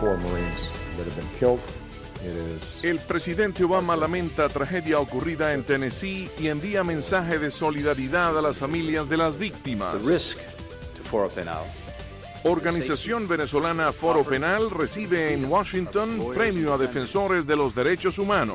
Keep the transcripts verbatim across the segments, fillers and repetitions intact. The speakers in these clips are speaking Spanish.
El presidente Obama lamenta tragedia ocurrida en Tennessee y envía mensaje de solidaridad a las familias de las víctimas. Organización venezolana Foro Penal recibe en Washington premio a defensores de los derechos humanos.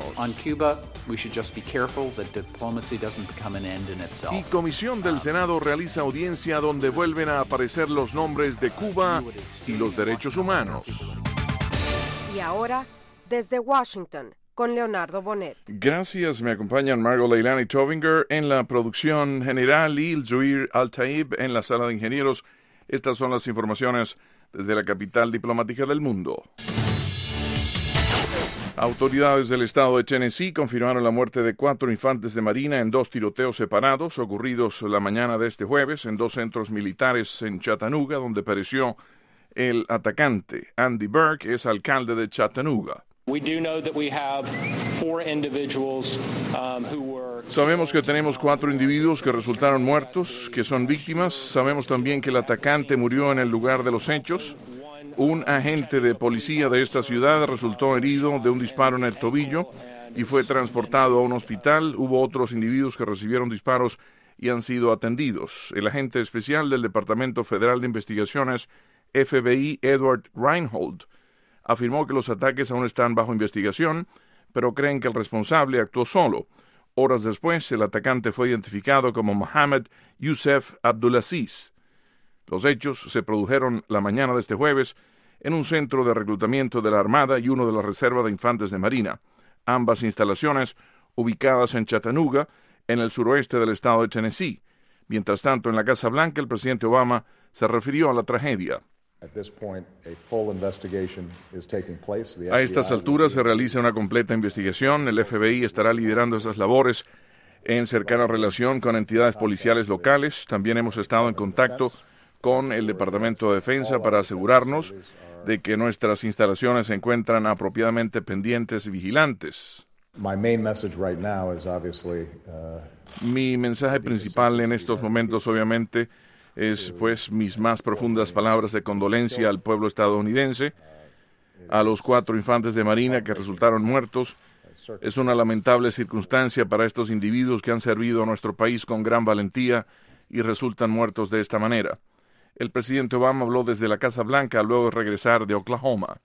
Y Comisión del Senado realiza audiencia donde vuelven a aparecer los nombres de Cuba y los derechos humanos. Y ahora, desde Washington, con Leonardo Bonet. Gracias, me acompañan Margot Leilani Tovinger en la producción general y el Zuir Al-Taib en la sala de ingenieros. Estas son las informaciones desde la capital diplomática del mundo. Autoridades del estado de Tennessee confirmaron la muerte de cuatro infantes de marina en dos tiroteos separados ocurridos la mañana de este jueves en dos centros militares en Chattanooga, donde pereció el atacante. Andy Burke es alcalde de Chattanooga. We do know that we have four individuals um, who were... Sabemos que tenemos cuatro individuos que resultaron muertos, que son víctimas. Sabemos también que el atacante murió en el lugar de los hechos. Un agente de policía de esta ciudad resultó herido de un disparo en el tobillo y fue transportado a un hospital. Hubo otros individuos que recibieron disparos y han sido atendidos. El agente especial del Departamento Federal de Investigaciones, F B I, Edward Reinhold, afirmó que los ataques aún están bajo investigación, pero creen que el responsable actuó solo. Horas después, el atacante fue identificado como Mohammed Youssef Abdulaziz. Los hechos se produjeron la mañana de este jueves en un centro de reclutamiento de la Armada y uno de la Reserva de Infantes de Marina, ambas instalaciones ubicadas en Chattanooga, en el suroeste del estado de Tennessee. Mientras tanto, en la Casa Blanca, el presidente Obama se refirió a la tragedia. A estas alturas se realiza una completa investigación. El F B I estará liderando esas labores en cercana relación con entidades policiales locales. También hemos estado en contacto con el Departamento de Defensa para asegurarnos de que nuestras instalaciones se encuentran apropiadamente pendientes y vigilantes. Mi mensaje principal en estos momentos, obviamente, es pues mis más profundas palabras de condolencia al pueblo estadounidense, a los cuatro infantes de marina que resultaron muertos. Es una lamentable circunstancia para estos individuos que han servido a nuestro país con gran valentía y resultan muertos de esta manera. El presidente Obama habló desde la Casa Blanca luego de regresar de Oklahoma.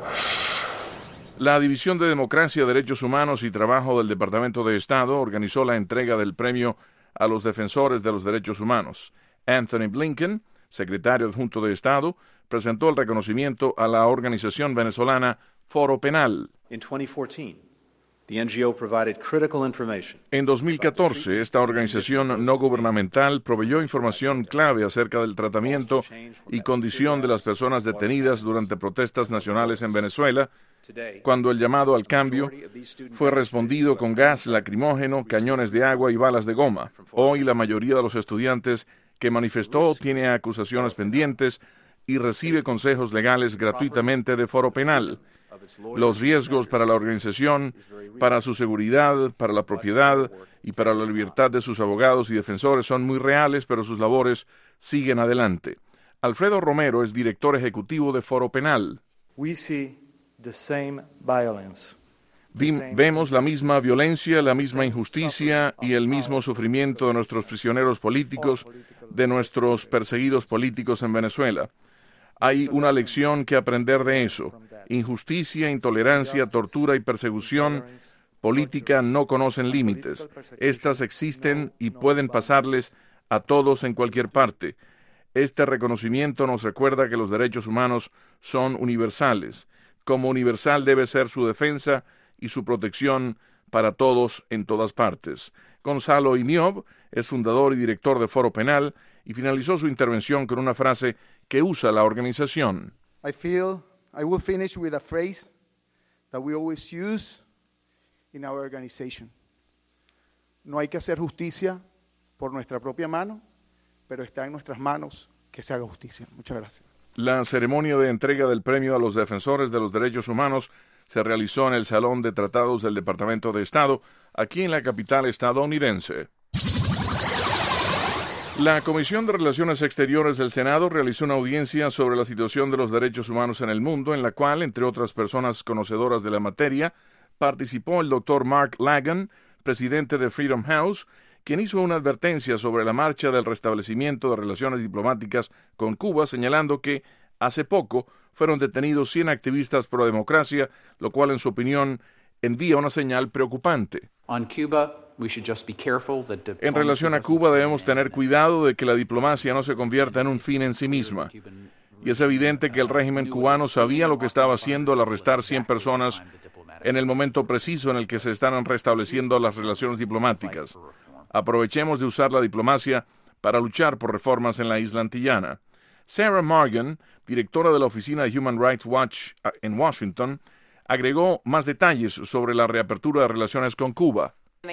La División de Democracia, Derechos Humanos y Trabajo del Departamento de Estado organizó la entrega del premio a los defensores de los derechos humanos. Anthony Blinken, secretario adjunto de Estado, presentó el reconocimiento a la organización venezolana Foro Penal. En dos mil catorce, esta organización no gubernamental proveyó información clave acerca del tratamiento y condición de las personas detenidas durante protestas nacionales en Venezuela, cuando el llamado al cambio fue respondido con gas lacrimógeno, cañones de agua y balas de goma. Hoy la mayoría de los estudiantes que manifestó tiene acusaciones pendientes y recibe consejos legales gratuitamente de Foro Penal. Los riesgos para la organización, para su seguridad, para la propiedad y para la libertad de sus abogados y defensores son muy reales, pero sus labores siguen adelante. Alfredo Romero es director ejecutivo de Foro Penal. We see the same violence. Vemos la misma violencia, la misma injusticia y el mismo sufrimiento de nuestros prisioneros políticos, de nuestros perseguidos políticos en Venezuela. Hay una lección que aprender de eso. Injusticia, intolerancia, tortura y persecución política no conocen límites. Estas existen y pueden pasarles a todos en cualquier parte. Este reconocimiento nos recuerda que los derechos humanos son universales. Como universal debe ser su defensa y su protección para todos en todas partes. Gonzalo Iniob es fundador y director de Foro Penal y finalizó su intervención con una frase que usa la organización. I feel I will finish with a phrase that we always use in our organization. No hay que hacer justicia por nuestra propia mano, pero está en nuestras manos que se haga justicia. Muchas gracias. La ceremonia de entrega del premio a los defensores de los derechos humanos se realizó en el Salón de Tratados del Departamento de Estado, aquí en la capital estadounidense. La Comisión de Relaciones Exteriores del Senado realizó una audiencia sobre la situación de los derechos humanos en el mundo, en la cual, entre otras personas conocedoras de la materia, participó el doctor Mark Lagon, presidente de Freedom House, quien hizo una advertencia sobre la marcha del restablecimiento de relaciones diplomáticas con Cuba, señalando que hace poco fueron detenidos cien activistas pro democracia, lo cual, en su opinión, envía una señal preocupante. En relación a Cuba, debemos tener cuidado de que la diplomacia no se convierta en un fin en sí misma. Y es evidente que el régimen cubano sabía lo que estaba haciendo al arrestar cien personas en el momento preciso en el que se están restableciendo las relaciones diplomáticas. Aprovechemos de usar la diplomacia para luchar por reformas en la isla antillana. Sarah Morgan, directora de la oficina de Human Rights Watch en Washington, agregó más detalles sobre la reapertura de relaciones con Cuba. En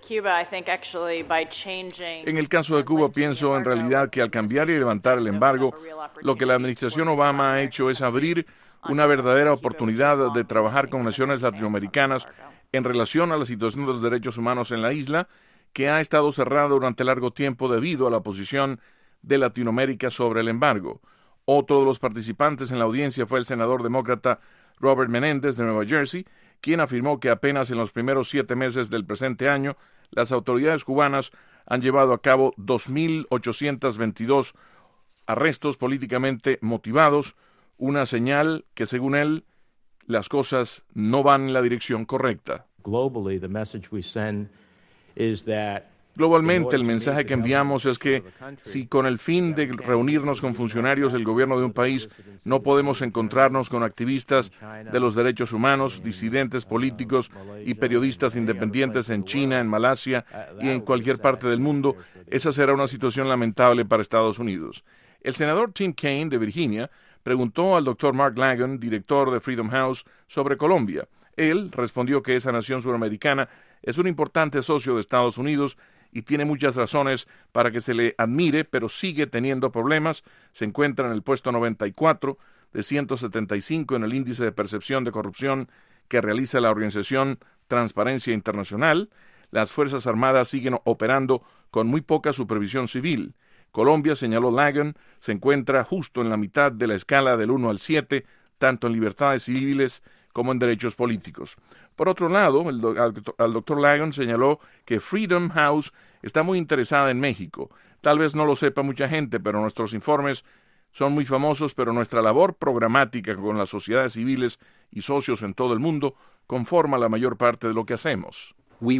el caso de Cuba, pienso en realidad que al cambiar y levantar el embargo, lo que la administración Obama ha hecho es abrir una verdadera oportunidad de trabajar con naciones latinoamericanas en relación a la situación de los derechos humanos en la isla, que ha estado cerrada durante largo tiempo debido a la posición de Latinoamérica sobre el embargo. Otro de los participantes en la audiencia fue el senador demócrata Robert Menéndez de Nueva Jersey, quien afirmó que apenas en los primeros siete meses del presente año, las autoridades cubanas han llevado a cabo dos mil ochocientos veintidós arrestos políticamente motivados, una señal que, según él, las cosas no van en la dirección correcta. Globally, the message we send is that Globalmente, el mensaje que enviamos es que si con el fin de reunirnos con funcionarios del gobierno de un país no podemos encontrarnos con activistas de los derechos humanos, disidentes políticos y periodistas independientes en China, en Malasia y en cualquier parte del mundo, esa será una situación lamentable para Estados Unidos. El senador Tim Kaine, de Virginia, preguntó al doctor Mark Lagon, director de Freedom House, sobre Colombia. Él respondió que esa nación suramericana es un importante socio de Estados Unidos y tiene muchas razones para que se le admire, pero sigue teniendo problemas. Se encuentra en el puesto noventa y cuatro de ciento setenta y cinco en el índice de percepción de corrupción que realiza la organización Transparencia Internacional. Las Fuerzas Armadas siguen operando con muy poca supervisión civil. Colombia, señaló Lagon, se encuentra justo en la mitad de la escala del uno al siete, tanto en libertades civiles como en derechos políticos. Por otro lado, el, al, al doctor Lagon señaló que Freedom House está muy interesada en México. Tal vez no lo sepa mucha gente, pero nuestros informes son muy famosos, pero nuestra labor programática con las sociedades civiles y socios en todo el mundo conforma la mayor parte de lo que hacemos.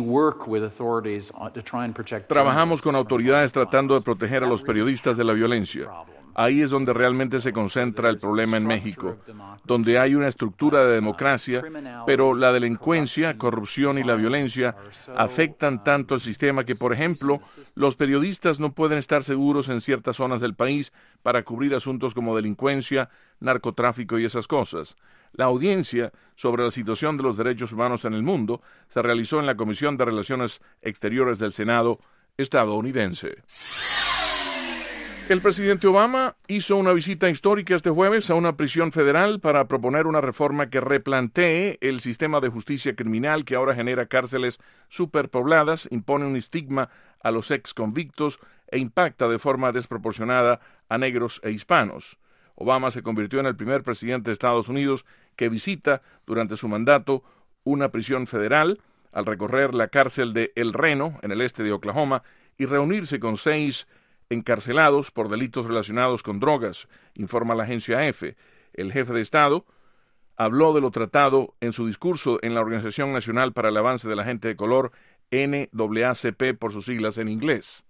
Trabajamos con autoridades tratando de proteger a los periodistas de la violencia. Ahí es donde realmente se concentra el problema en México, donde hay una estructura de democracia, pero la delincuencia, corrupción y la violencia afectan tanto el sistema que, por ejemplo, los periodistas no pueden estar seguros en ciertas zonas del país para cubrir asuntos como delincuencia, narcotráfico y esas cosas. La audiencia sobre la situación de los derechos humanos en el mundo se realizó en la Comisión de Relaciones Exteriores del Senado estadounidense. El presidente Obama hizo una visita histórica este jueves a una prisión federal para proponer una reforma que replantee el sistema de justicia criminal que ahora genera cárceles superpobladas, impone un estigma a los ex convictos e impacta de forma desproporcionada a negros e hispanos. Obama se convirtió en el primer presidente de Estados Unidos que visita durante su mandato una prisión federal al recorrer la cárcel de El Reno, en el este de Oklahoma, y reunirse con seis encarcelados por delitos relacionados con drogas, informa la agencia A F. El jefe de Estado habló de lo tratado en su discurso en la Organización Nacional para el Avance de la Gente de Color, N double A C P por sus siglas en inglés.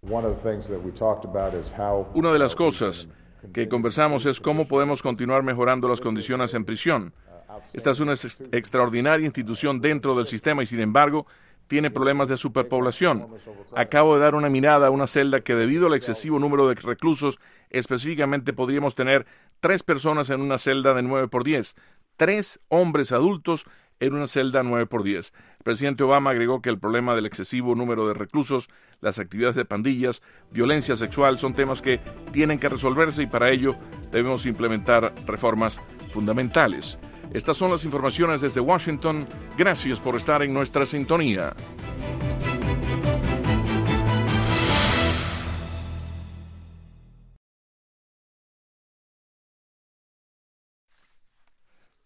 Una de las cosas que conversamos es cómo podemos continuar mejorando las condiciones en prisión. Esta es una ex- extraordinaria institución dentro del sistema y, sin embargo, tiene problemas de superpoblación. Acabo de dar una mirada a una celda que, debido al excesivo número de reclusos, específicamente podríamos tener tres personas en una celda de nueve por diez, tres hombres adultos en una celda nueve por diez. El presidente Obama agregó que el problema del excesivo número de reclusos, las actividades de pandillas, violencia sexual son temas que tienen que resolverse y para ello debemos implementar reformas fundamentales. Estas son las informaciones desde Washington. Gracias por estar en nuestra sintonía.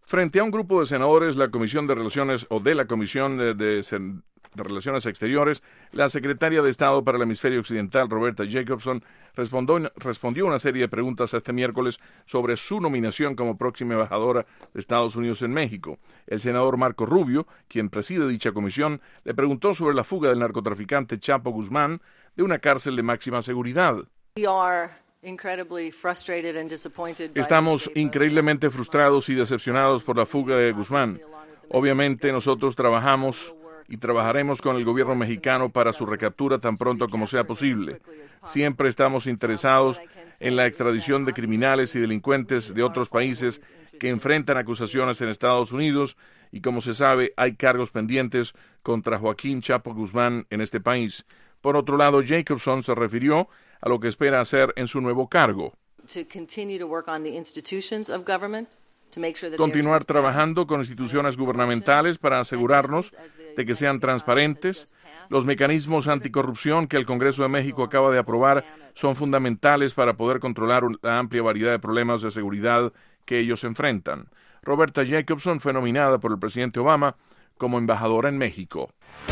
Frente a un grupo de senadores, la Comisión de Relaciones o de la Comisión de, de, de Relaciones Exteriores, la secretaria de Estado para el Hemisferio Occidental, Roberta Jacobson, respondió, respondió una serie de preguntas este miércoles sobre su nominación como próxima embajadora de Estados Unidos en México. El senador Marco Rubio, quien preside dicha comisión, le preguntó sobre la fuga del narcotraficante Chapo Guzmán de una cárcel de máxima seguridad. Estamos increíblemente frustrados y decepcionados por la fuga de Guzmán. Obviamente nosotros trabajamos y trabajaremos con el gobierno mexicano para su recaptura tan pronto como sea posible. Siempre estamos interesados en la extradición de criminales y delincuentes de otros países que enfrentan acusaciones en Estados Unidos y, como se sabe, hay cargos pendientes contra Joaquín Chapo Guzmán en este país. Por otro lado, Jacobson se refirió a lo que espera hacer en su nuevo cargo. Continuar trabajando con instituciones gubernamentales para asegurarnos de que sean transparentes. Los mecanismos anticorrupción que el Congreso de México acaba de aprobar son fundamentales para poder controlar la amplia variedad de problemas de seguridad que ellos enfrentan. Roberta Jacobson fue nominada por el presidente Obama como embajadora en México.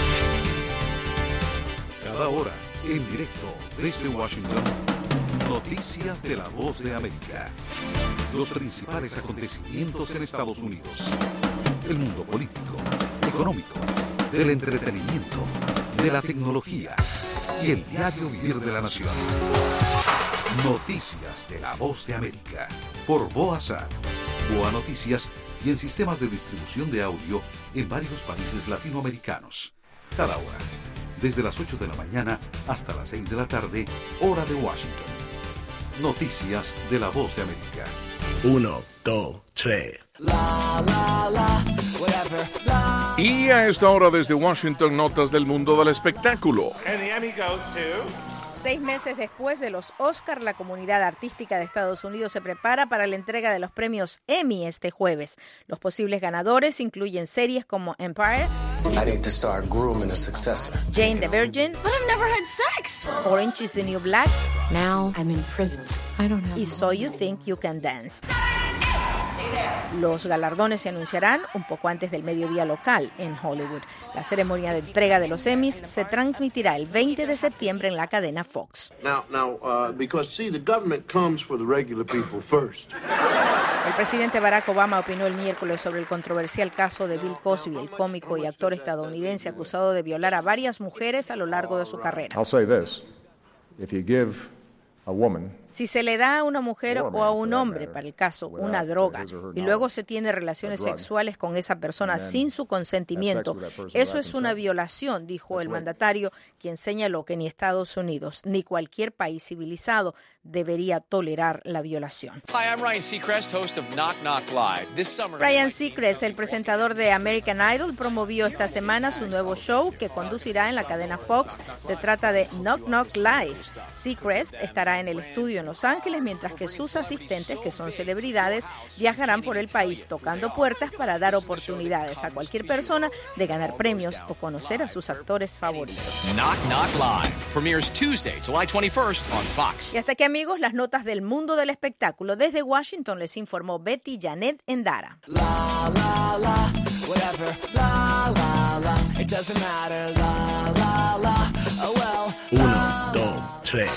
Cada hora, en directo desde Washington, noticias de la Voz de América. Los principales acontecimientos en Estados Unidos. El mundo político, económico, del entretenimiento, de la tecnología y el diario vivir de la nación. Noticias de la Voz de América. Por Boazat, Boa Noticias y en sistemas de distribución de audio en varios países latinoamericanos. Cada hora, desde las ocho de la mañana hasta las seis de la tarde, hora de Washington. Noticias de la Voz de América. Uno, dos, tres. La, la, la, whatever, la. Y a esta hora desde Washington, notas del mundo del espectáculo. And the Emmy goes to... Seis meses después de los Oscar, la comunidad artística de Estados Unidos se prepara para la entrega de los premios Emmy este jueves. Los posibles ganadores incluyen series como Empire, I need to start grooming a successor. Jane the Virgin, But I've never had sex. Orange is the New Black, Now I'm in prison. I don't have y So You Think You Can Dance. Los galardones se anunciarán un poco antes del mediodía local en Hollywood. La ceremonia de entrega de los Emmys se transmitirá el veinte de septiembre en la cadena Fox. Now, now, uh, because see, the government comes for the regular people first. El presidente Barack Obama opinó el miércoles sobre el controversial caso de Bill Cosby, el cómico y actor estadounidense acusado de violar a varias mujeres a lo largo de su carrera. I'll say this, if you give a woman, si se le da a una mujer o a un hombre, para el caso, una droga, y luego se tiene relaciones sexuales con esa persona sin su consentimiento, eso es una violación, dijo el mandatario, quien señaló que ni Estados Unidos ni cualquier país civilizado debería tolerar la violación. Hi, I'm Ryan Seacrest, host of Knock Knock Live. This summer, Ryan Seacrest, el presentador de American Idol, promovió esta semana su nuevo show que conducirá en la cadena Fox. Se trata de Knock Knock Live. Seacrest estará en el estudio en Los Ángeles, mientras que sus asistentes, que son celebridades, viajarán por el país tocando puertas para dar oportunidades a cualquier persona de ganar premios o conocer a sus actores favoritos. Knock Knock Live premieres Tuesday, July twenty-first on Fox. Y hasta aquí, amigos, las notas del mundo del espectáculo. Desde Washington les informó Betty Janet Endara. La, la, la, whatever, la, la, la, it doesn't matter, la, la, la, oh well. Uno, dos, tres.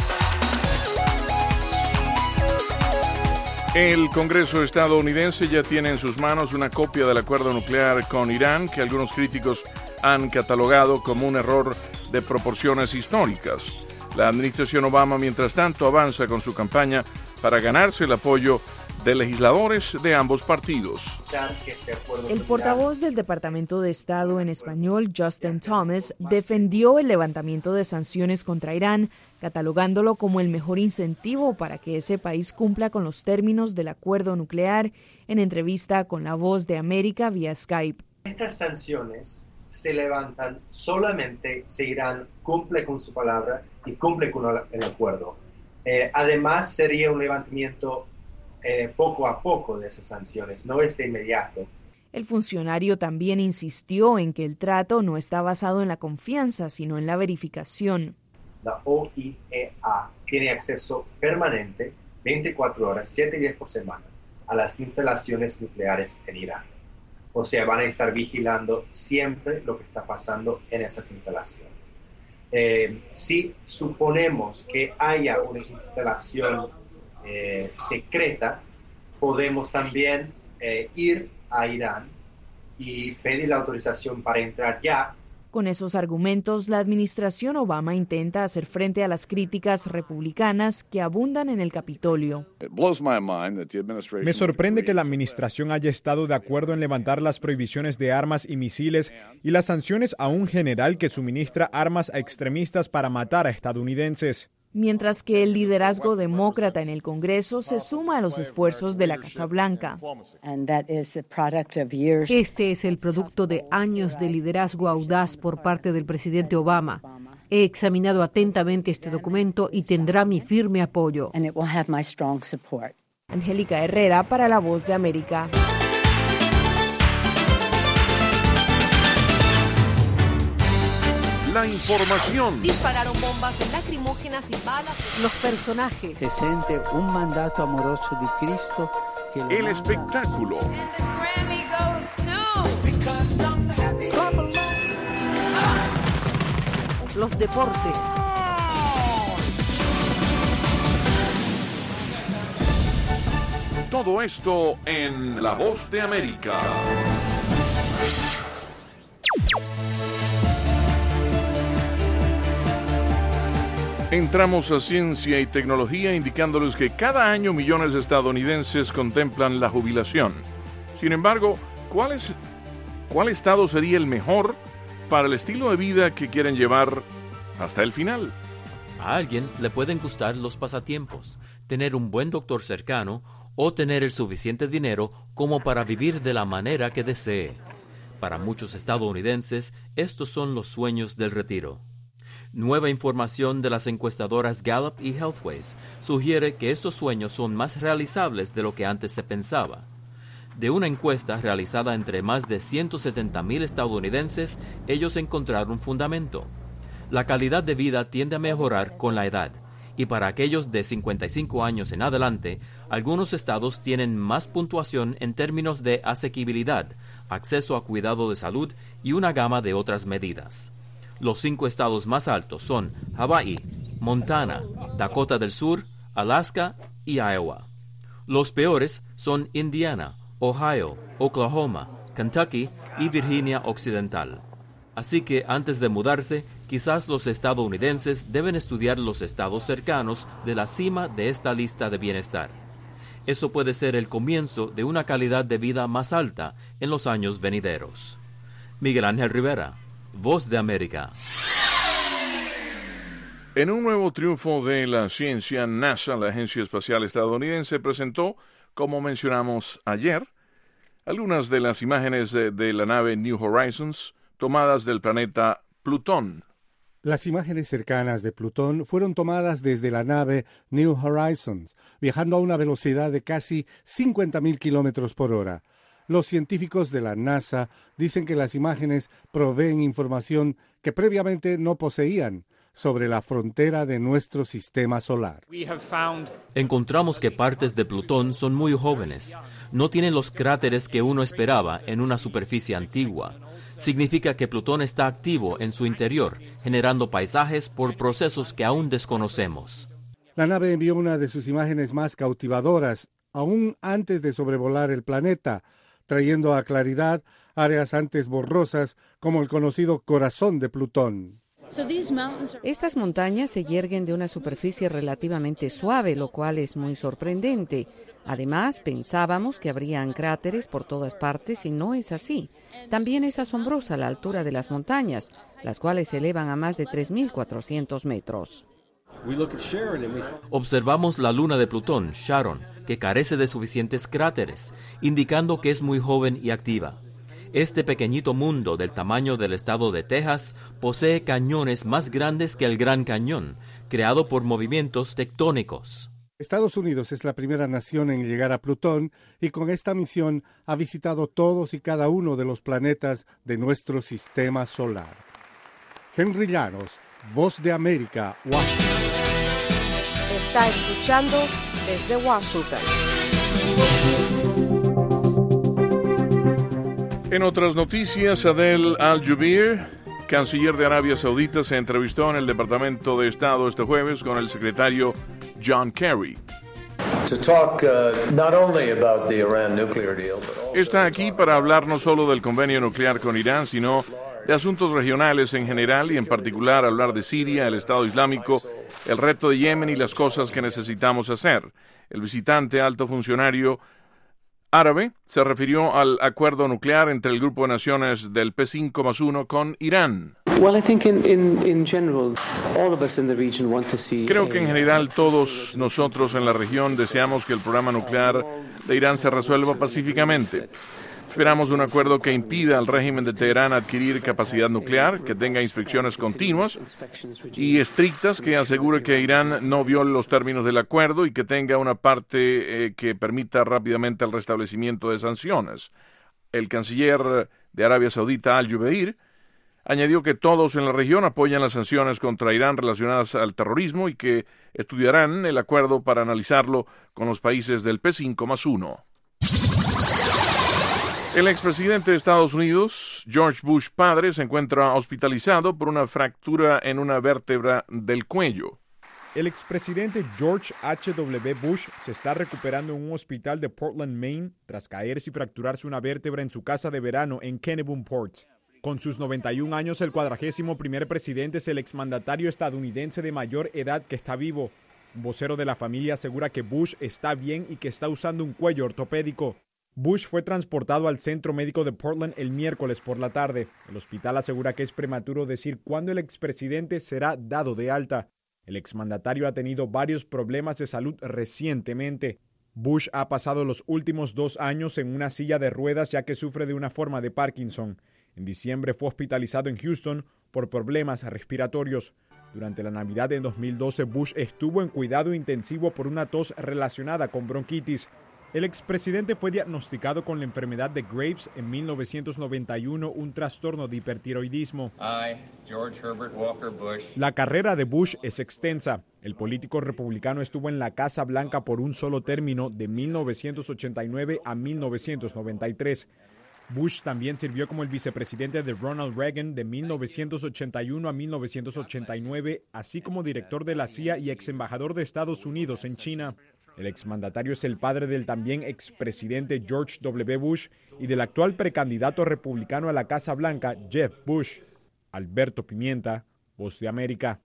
El Congreso estadounidense ya tiene en sus manos una copia del acuerdo nuclear con Irán que algunos críticos han catalogado como un error de proporciones históricas. La administración Obama, mientras tanto, avanza con su campaña para ganarse el apoyo de legisladores de ambos partidos. El portavoz del Departamento de Estado en español, Justin Thomas, defendió el levantamiento de sanciones contra Irán, catalogándolo como el mejor incentivo para que ese país cumpla con los términos del acuerdo nuclear, en entrevista con La Voz de América vía Skype. Estas sanciones se levantan solamente si Irán cumple con su palabra y cumple con el acuerdo. Eh, además, sería un levantamiento eh, poco a poco de esas sanciones, no es de inmediato. El funcionario también insistió en que el trato no está basado en la confianza, sino en la verificación. La O I E A tiene acceso permanente, veinticuatro horas, siete días por semana, a las instalaciones nucleares en Irán. O sea, van a estar vigilando siempre lo que está pasando en esas instalaciones. Eh, si suponemos que haya una instalación eh, secreta, podemos también eh, ir a Irán y pedir la autorización para entrar ya. Con esos argumentos, la administración Obama intenta hacer frente a las críticas republicanas que abundan en el Capitolio. Me sorprende que la administración haya estado de acuerdo en levantar las prohibiciones de armas y misiles y las sanciones a un general que suministra armas a extremistas para matar a estadounidenses. Mientras que el liderazgo demócrata en el Congreso se suma a los esfuerzos de la Casa Blanca. Este es el producto de años de liderazgo audaz por parte del presidente Obama. He examinado atentamente este documento y tendrá mi firme apoyo. Angélica Herrera para La Voz de América. La información. Dispararon bombas lacrimógenas y balas. Los personajes. Se siente un mandato amoroso de Cristo. Que el manda. Espectáculo. Los deportes. Todo esto en La Voz de América. Entramos a ciencia y tecnología indicándoles que cada año millones de estadounidenses contemplan la jubilación. Sin embargo, ¿cuál es, cuál estado sería el mejor para el estilo de vida que quieren llevar hasta el final? A alguien le pueden gustar los pasatiempos, tener un buen doctor cercano o tener el suficiente dinero como para vivir de la manera que desee. Para muchos estadounidenses, estos son los sueños del retiro. Nueva información de las encuestadoras Gallup y Healthways sugiere que estos sueños son más realizables de lo que antes se pensaba. De una encuesta realizada entre más de ciento setenta mil estadounidenses, ellos encontraron fundamento. La calidad de vida tiende a mejorar con la edad, y para aquellos de cincuenta y cinco años en adelante, algunos estados tienen más puntuación en términos de asequibilidad, acceso a cuidado de salud y una gama de otras medidas. Los cinco estados más altos son Hawái, Montana, Dakota del Sur, Alaska y Iowa. Los peores son Indiana, Ohio, Oklahoma, Kentucky y Virginia Occidental. Así que antes de mudarse, quizás los estadounidenses deben estudiar los estados cercanos de la cima de esta lista de bienestar. Eso puede ser el comienzo de una calidad de vida más alta en los años venideros. Miguel Ángel Rivera, Voz de América. En un nuevo triunfo de la ciencia, NASA, la agencia espacial estadounidense, presentó, como mencionamos ayer, algunas de las imágenes de, de la nave New Horizons tomadas del planeta Plutón. Las imágenes cercanas de Plutón fueron tomadas desde la nave New Horizons, viajando a una velocidad de casi cincuenta mil kilómetros por hora. Los científicos de la NASA dicen que las imágenes proveen información que previamente no poseían sobre la frontera de nuestro sistema solar. Encontramos que partes de Plutón son muy jóvenes. No tienen los cráteres que uno esperaba en una superficie antigua. Significa que Plutón está activo en su interior, generando paisajes por procesos que aún desconocemos. La nave envió una de sus imágenes más cautivadoras, aún antes de sobrevolar el planeta, trayendo a claridad áreas antes borrosas como el conocido corazón de Plutón. Estas montañas se yerguen de una superficie relativamente suave, lo cual es muy sorprendente. Además, pensábamos que habrían cráteres por todas partes y no es así. También es asombrosa la altura de las montañas, las cuales se elevan a más de tres mil cuatrocientos metros. Observamos la luna de Plutón, Charon, que carece de suficientes cráteres, indicando que es muy joven y activa. Este pequeñito mundo del tamaño del estado de Texas posee cañones más grandes que el Gran Cañón, creado por movimientos tectónicos. Estados Unidos es la primera nación en llegar a Plutón y con esta misión ha visitado todos y cada uno de los planetas de nuestro sistema solar. Henry Llanos, Voz de América, Washington. Está escuchando desde Washington. En otras noticias, Adel Al-Jubeir, canciller de Arabia Saudita, se entrevistó en el Departamento de Estado este jueves con el secretario John Kerry. To talk, uh, not only about the Iran nuclear deal, but also Está aquí para hablar no solo del convenio nuclear con Irán, sino de asuntos regionales en general y en particular hablar de Siria, el Estado Islámico, el reto de Yemen y las cosas que necesitamos hacer. El visitante alto funcionario árabe se refirió al acuerdo nuclear entre el grupo de naciones del P cinco más uno con Irán. Creo que en general todos nosotros en la región deseamos que el programa nuclear de Irán se resuelva pacíficamente. Esperamos un acuerdo que impida al régimen de Teherán adquirir capacidad nuclear, que tenga inspecciones continuas y estrictas, que asegure que Irán no viole los términos del acuerdo y que tenga una parte eh, que permita rápidamente el restablecimiento de sanciones. El canciller de Arabia Saudita, Al-Jubeir, añadió que todos en la región apoyan las sanciones contra Irán relacionadas al terrorismo y que estudiarán el acuerdo para analizarlo con los países del P cinco más uno. El expresidente de Estados Unidos, George Bush padre, se encuentra hospitalizado por una fractura en una vértebra del cuello. El expresidente George H W Bush se está recuperando en un hospital de Portland, Maine, tras caerse y fracturarse una vértebra en su casa de verano en Kennebunkport. Con sus noventa y un años, el cuadragésimo primer presidente es el exmandatario estadounidense de mayor edad que está vivo. Un vocero de la familia asegura que Bush está bien y que está usando un cuello ortopédico. Bush fue transportado al centro médico de Portland el miércoles por la tarde. El hospital asegura que es prematuro decir cuándo el expresidente será dado de alta. El exmandatario ha tenido varios problemas de salud recientemente. Bush ha pasado los últimos dos años en una silla de ruedas ya que sufre de una forma de Parkinson. En diciembre fue hospitalizado en Houston por problemas respiratorios. Durante la Navidad de dos mil doce, Bush estuvo en cuidado intensivo por una tos relacionada con bronquitis. El expresidente fue diagnosticado con la enfermedad de Graves en mil novecientos noventa y uno, un trastorno de hipertiroidismo. I, George Herbert Walker Bush. La carrera de Bush es extensa. El político republicano estuvo en la Casa Blanca por un solo término de mil novecientos ochenta y nueve a mil novecientos noventa y tres. Bush también sirvió como el vicepresidente de Ronald Reagan de mil novecientos ochenta y uno a mil novecientos ochenta y nueve, así como director de la C I A y exembajador de Estados Unidos en China. El exmandatario es el padre del también expresidente George W. Bush y del actual precandidato republicano a la Casa Blanca, Jeb Bush. Alberto Pimienta, Voz de América.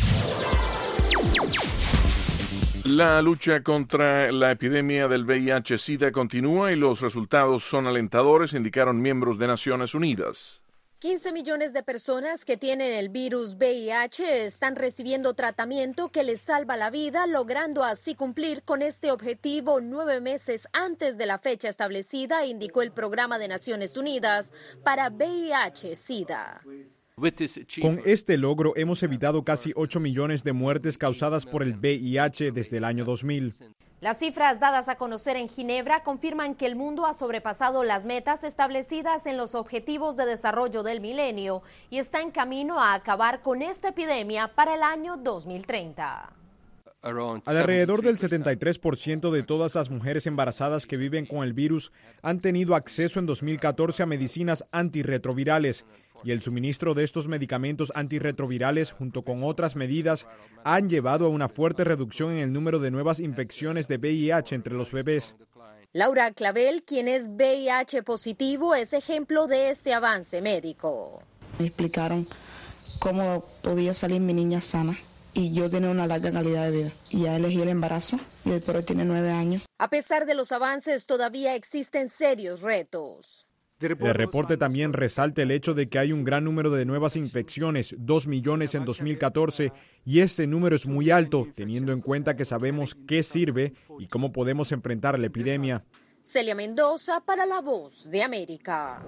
La lucha contra la epidemia del V I H SIDA continúa y los resultados son alentadores, indicaron miembros de Naciones Unidas. quince millones de personas que tienen el virus V I H están recibiendo tratamiento que les salva la vida, logrando así cumplir con este objetivo nueve meses antes de la fecha establecida, indicó el Programa de Naciones Unidas para V I H SIDA. Con este logro hemos evitado casi ocho millones de muertes causadas por el V I H desde el año dos mil. Las cifras dadas a conocer en Ginebra confirman que el mundo ha sobrepasado las metas establecidas en los Objetivos de Desarrollo del Milenio y está en camino a acabar con esta epidemia para el año dos mil treinta. Alrededor del setenta y tres por ciento de todas las mujeres embarazadas que viven con el virus han tenido acceso en dos mil catorce a medicinas antirretrovirales. Y el suministro de estos medicamentos antirretrovirales, junto con otras medidas, han llevado a una fuerte reducción en el número de nuevas infecciones de V I H entre los bebés. Laura Clavel, quien es V I H positivo, es ejemplo de este avance médico. Me explicaron cómo podía salir mi niña sana y yo tenía una larga calidad de vida. Y ya elegí el embarazo y hoy por hoy tiene nueve años. A pesar de los avances, todavía existen serios retos. El reporte también resalta el hecho de que hay un gran número de nuevas infecciones, dos millones en dos mil catorce, y ese número es muy alto, teniendo en cuenta que sabemos qué sirve y cómo podemos enfrentar la epidemia. Celia Mendoza para La Voz de América.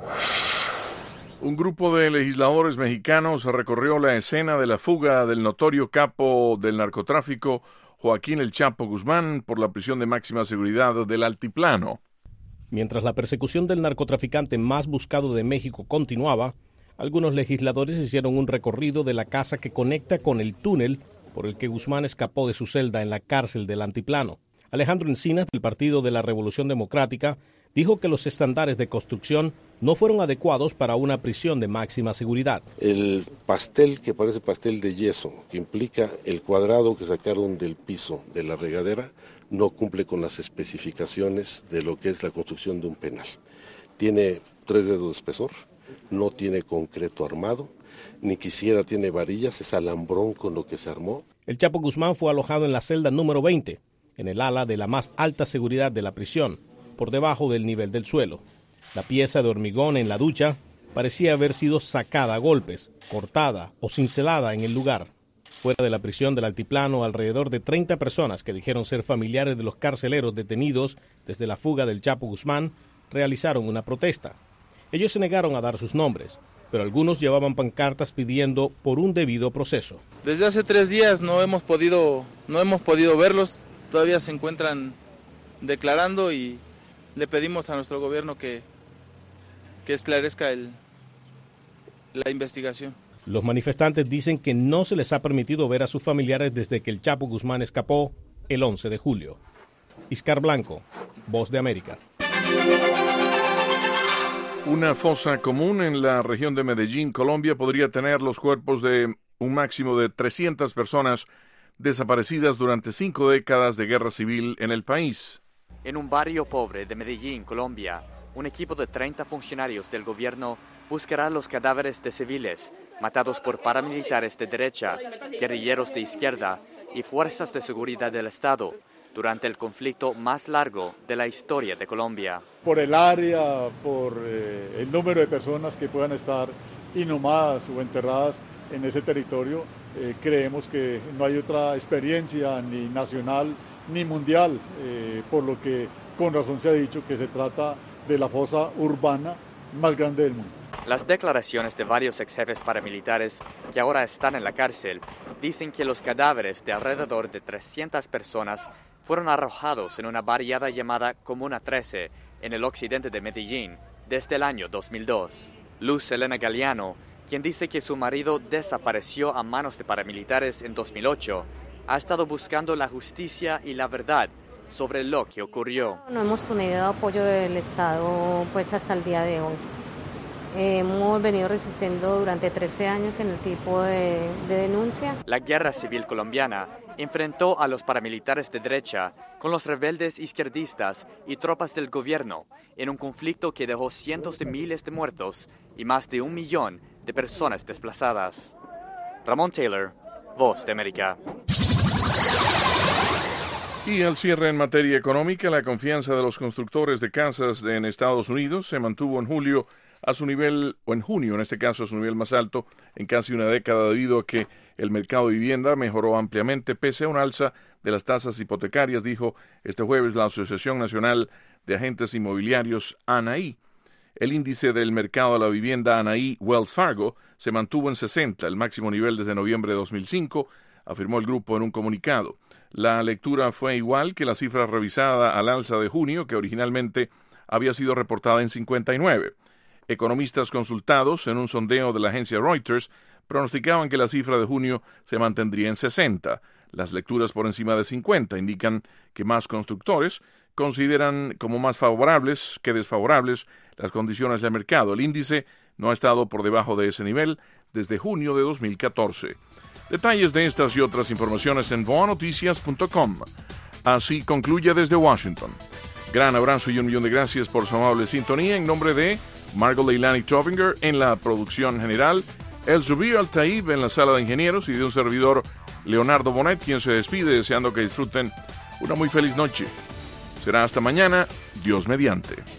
Un grupo de legisladores mexicanos recorrió la escena de la fuga del notorio capo del narcotráfico, Joaquín El Chapo Guzmán, por la prisión de máxima seguridad del Altiplano. Mientras la persecución del narcotraficante más buscado de México continuaba, algunos legisladores hicieron un recorrido de la casa que conecta con el túnel por el que Guzmán escapó de su celda en la cárcel del Altiplano. Alejandro Encinas, del Partido de la Revolución Democrática, dijo que los estándares de construcción no fueron adecuados para una prisión de máxima seguridad. El pastel, que parece pastel de yeso, que implica el cuadrado que sacaron del piso de la regadera, no cumple con las especificaciones de lo que es la construcción de un penal. Tiene tres dedos de espesor, no tiene concreto armado, ni siquiera tiene varillas, es alambrón con lo que se armó. El Chapo Guzmán fue alojado en la celda número veinte, en el ala de la más alta seguridad de la prisión, por debajo del nivel del suelo. La pieza de hormigón en la ducha parecía haber sido sacada a golpes, cortada o cincelada en el lugar. Fuera de la prisión del Altiplano, alrededor de treinta personas que dijeron ser familiares de los carceleros detenidos desde la fuga del Chapo Guzmán realizaron una protesta. Ellos se negaron a dar sus nombres, pero algunos llevaban pancartas pidiendo por un debido proceso. Desde hace tres días no hemos podido, no hemos podido verlos, todavía se encuentran declarando y le pedimos a nuestro gobierno que, que esclarezca el, la investigación. Los manifestantes dicen que no se les ha permitido ver a sus familiares desde que el Chapo Guzmán escapó el once de julio. Iscar Blanco, Voz de América. Una fosa común en la región de Medellín, Colombia, podría tener los cuerpos de un máximo de trescientas personas desaparecidas durante cinco décadas de guerra civil en el país. En un barrio pobre de Medellín, Colombia, un equipo de treinta funcionarios del gobierno buscará los cadáveres de civiles matados por paramilitares de derecha, guerrilleros de izquierda y fuerzas de seguridad del Estado durante el conflicto más largo de la historia de Colombia. Por el área, por eh, el número de personas que puedan estar inhumadas o enterradas en ese territorio, eh, creemos que no hay otra experiencia ni nacional ni mundial, eh, por lo que con razón se ha dicho que se trata de la fosa urbana más grande del mundo. Las declaraciones de varios ex jefes paramilitares que ahora están en la cárcel dicen que los cadáveres de alrededor de trescientas personas fueron arrojados en una barriada llamada Comuna trece en el occidente de Medellín desde el año dos mil dos. Luz Elena Galeano, quien dice que su marido desapareció a manos de paramilitares en dos mil ocho, ha estado buscando la justicia y la verdad sobre lo que ocurrió. No hemos tenido apoyo del Estado pues hasta el día de hoy. Hemos venido resistiendo durante trece años en el tipo de, de denuncia. La guerra civil colombiana enfrentó a los paramilitares de derecha con los rebeldes izquierdistas y tropas del gobierno en un conflicto que dejó cientos de miles de muertos y más de un millón de personas desplazadas. Ramón Taylor, Voz de América. Y al cierre en materia económica, la confianza de los constructores de casas en Estados Unidos se mantuvo en julio a su nivel, o en junio en este caso, a su nivel más alto en casi una década debido a que el mercado de vivienda mejoró ampliamente pese a un alza de las tasas hipotecarias, dijo este jueves la Asociación Nacional de Agentes Inmobiliarios ANAI. El índice del mercado de la vivienda ANAI Wells Fargo se mantuvo en sesenta, el máximo nivel desde noviembre de dos mil cinco, afirmó el grupo en un comunicado. La lectura fue igual que la cifra revisada al alza de junio, que originalmente había sido reportada en cincuenta y nueve. Economistas consultados en un sondeo de la agencia Reuters pronosticaban que la cifra de junio se mantendría en sesenta. Las lecturas por encima de cincuenta indican que más constructores consideran como más favorables que desfavorables las condiciones del mercado. El índice no ha estado por debajo de ese nivel desde junio de dos mil catorce. Detalles de estas y otras informaciones en boa noticias punto com. Así concluye desde Washington. Gran abrazo y un millón de gracias por su amable sintonía. En nombre de Margot Leilani Tovinger en la producción general, El Zubir Al-Taib en la sala de ingenieros y de un servidor Leonardo Bonet, quien se despide deseando que disfruten una muy feliz noche. Será hasta mañana, Dios mediante.